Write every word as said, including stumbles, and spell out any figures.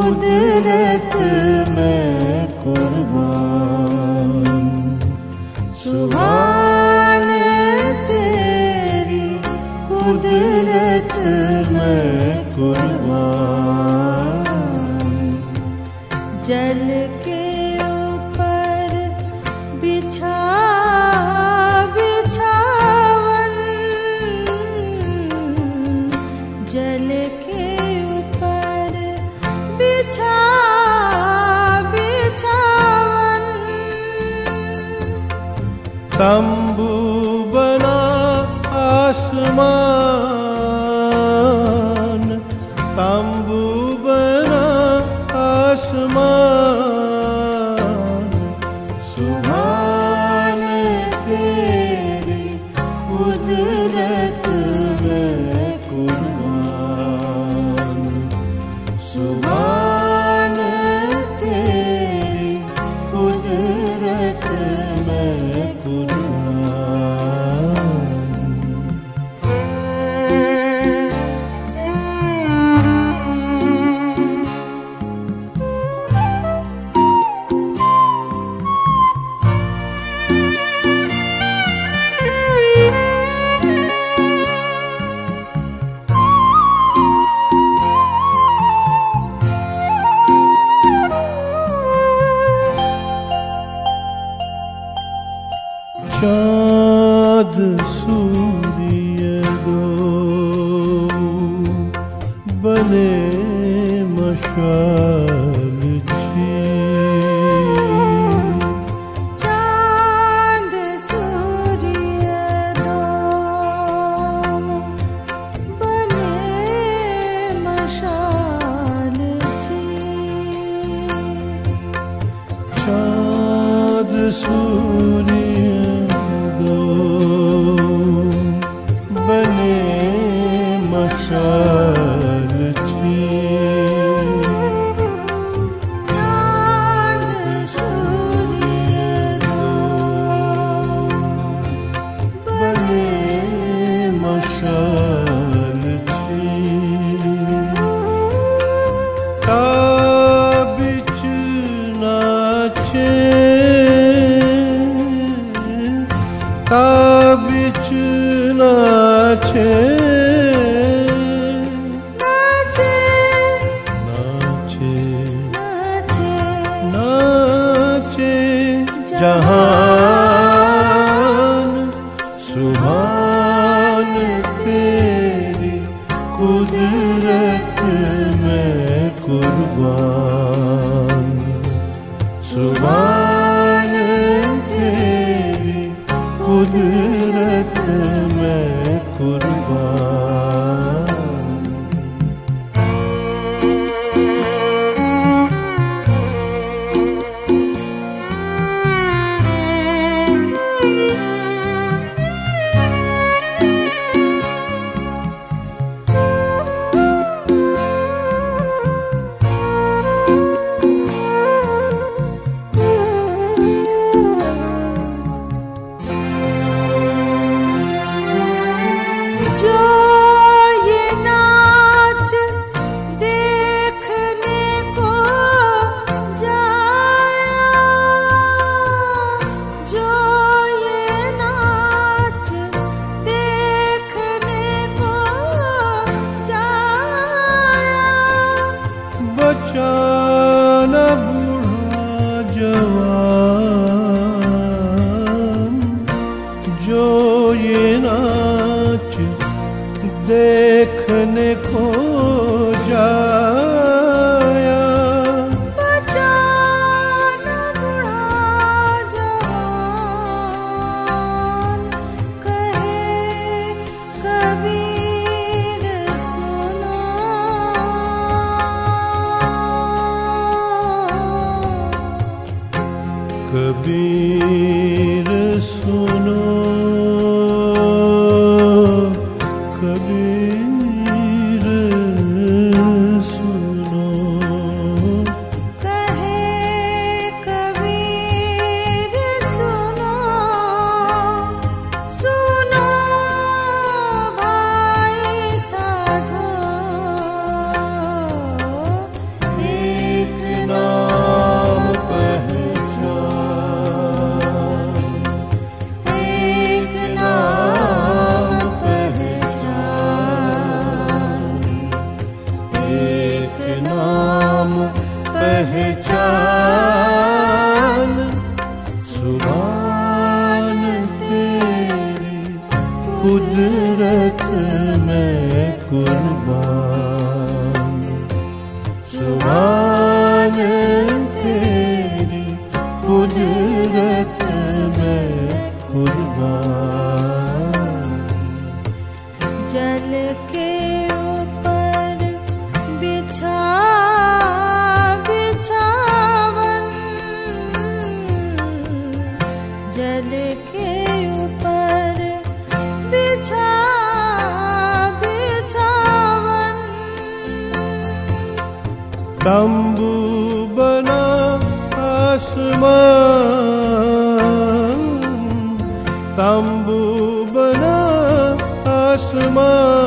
कुदरत में कुर्बान। सुभान तेरी कुदरत में कुर्बान। जल के ऊपर बिछा बिछावन, जल के ऊपर बिछा बिछावन। तंबू बना आसमान, तंबू बना आसमान। सुभान तेरी कुदरत में कुर्बान। सुभान तेरी कुदरत में कुर्बान। चाँद सूर्य दो बने मशाल छी। चाँद सूर्य दो बने मशाल छी। चाँद सूर्य बने मशाल छी। चाँद सूर्य दो बने मशाल छी। ताबिच नाचे, ताबिच नाचे, नाचे नाचे नाचे नाचे जहान। सुभान तेरी कुदरत में कुर्बान। सुभान तेरी कुदरत में कुर्बान। जो ये नाच देखने को जाया, जो ये नाच देखने को जाया। बचाना बूढ़ा जवान, जो ये नाच देखने को जाया। बचाना बूढ़ा जवान, कहे कबीर सुनो। कबीर सुनो, कबीर सुनो। कहे कबीर सुनो, सुनो भाई साधो। पहचान सुभान तेरी कुदरत में कुर्बान, सुभान तेरी कुदरत में कुर्बान। जल के ऊपर बिछा बिछावन, जल के ऊपर बिछा बिछावन। तंबू बना आसमान, तंबू बना आसमान